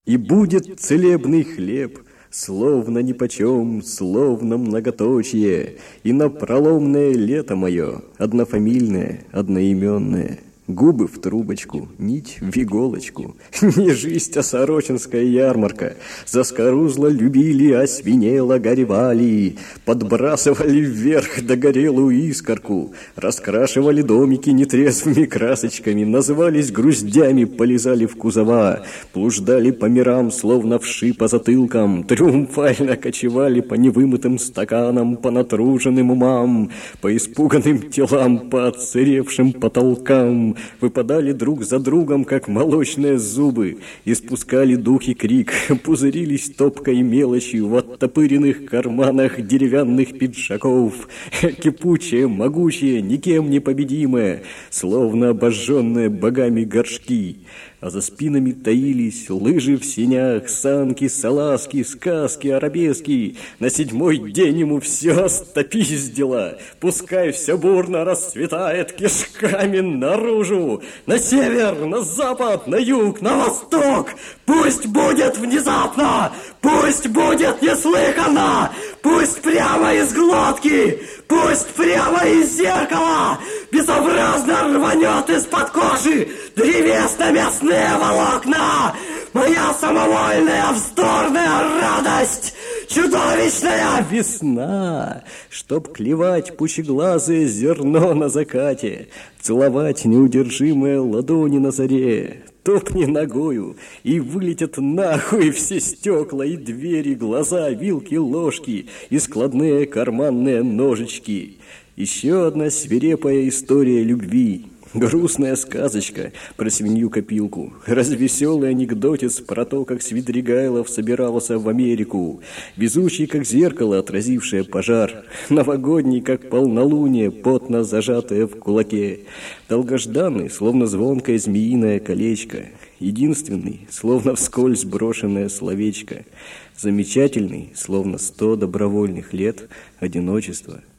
И будет целебный хлеб, словно нипочем, словно многоточие, и на проломное лето мое, однофамильное, одноименное. Губы в трубочку, нить в иголочку. Не жизнь, а сорочинская ярмарка. Заскорузло любили, освинело горевали. Подбрасывали вверх догорелую искорку. Раскрашивали домики нетрезвыми красочками. Назывались груздями, полезали в кузова. Блуждали по мирам, словно вши по затылкам. Триумфально кочевали по невымытым стаканам, по натруженным умам, по испуганным телам, по отсыревшим потолкам. Выпадали друг за другом, как молочные зубы, испускали дух и крик, пузырились топкой мелочью в оттопыренных карманах деревянных пиджаков, кипучие, могучие, никем не победимые, словно обожженные богами горшки. А за спинами таились лыжи в сенях, санки, салазки, сказки, арабески. На 7-й день ему все стопиздило. Пускай все бурно расцветает кишками наружу. На север, на запад, на юг, на восток. Пусть будет внезапно, пусть будет неслыханно, пусть прямо из глотки, пусть прямо из зеркала безобразно рванет из-под кожи древесно-мясные волокна. Моя самовольная вздорная радость, чудовищная весна, чтоб клевать пучеглазое зерно на закате, целовать неудержимые ладони на заре. Топни ногою, и вылетят нахуй все стекла и двери, глаза, вилки, ложки и складные карманные ножички. Еще одна свирепая история любви. Грустная сказочка про свинью-копилку. Развеселый анекдотец про то, как Свидригайлов собирался в Америку. Везучий, как зеркало, отразившее пожар. Новогодний, как полнолуние, потно зажатое в кулаке. Долгожданный, словно звонкое змеиное колечко. Единственный, словно вскользь брошенное словечко. Замечательный, словно 100 добровольных лет одиночества.